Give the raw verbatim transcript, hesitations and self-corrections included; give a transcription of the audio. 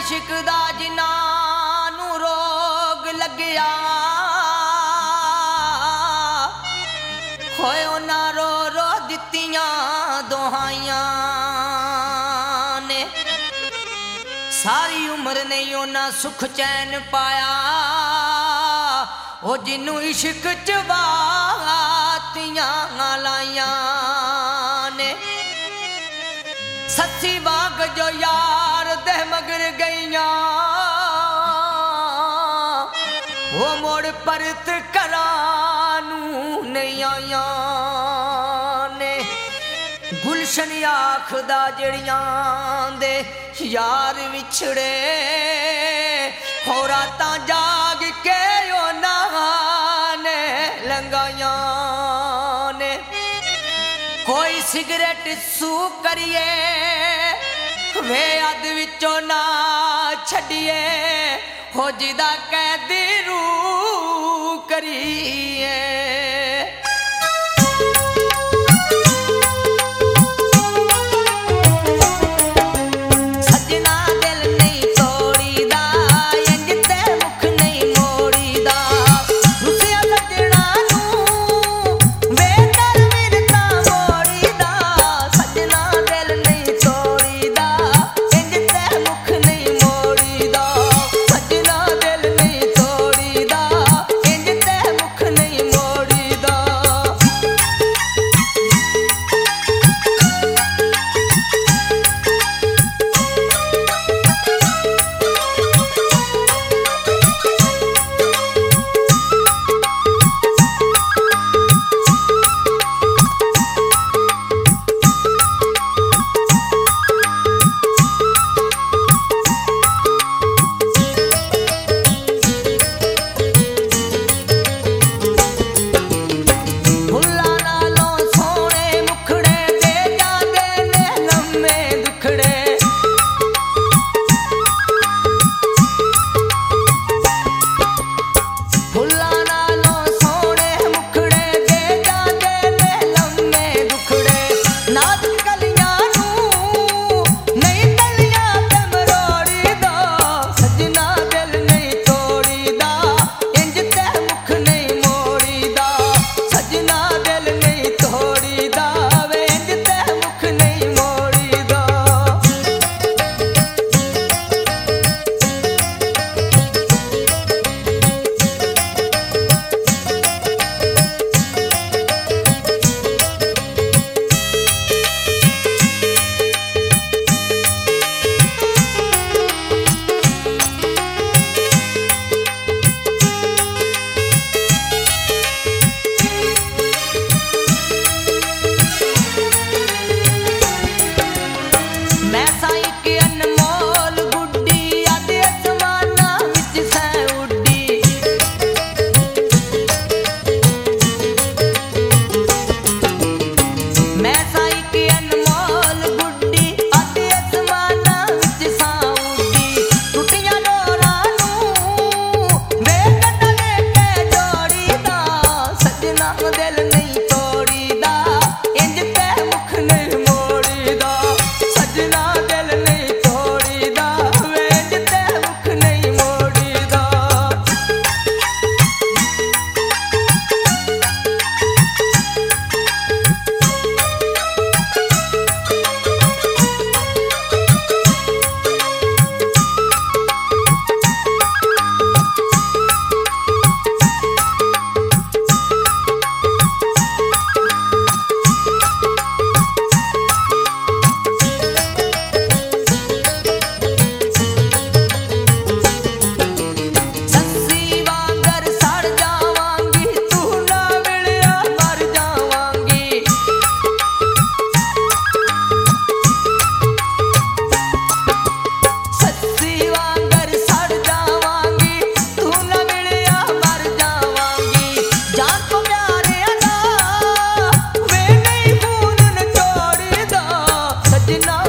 इश्क दा जिन्हां नूं रोग लग्या होए उन्हां रो रो दित्तियां दुहाइयां ने सारी उम्र नहीं उन्हां सुख चैन पाया ओ जिन्नू इश्क च बातियां लाइयां ने सच्ची बाग जो यार दे मगर गईयां वो मोड़ परत करानू नहीं आया ने गुलशन आखदा जड़ियां दे यार विछड़े हो रातां जाग के ने लंगाया ने कोई सिगरेट सू करिए वे अद विचों ना छड़िए हो जिदा कैदी रू करिए जिन्ना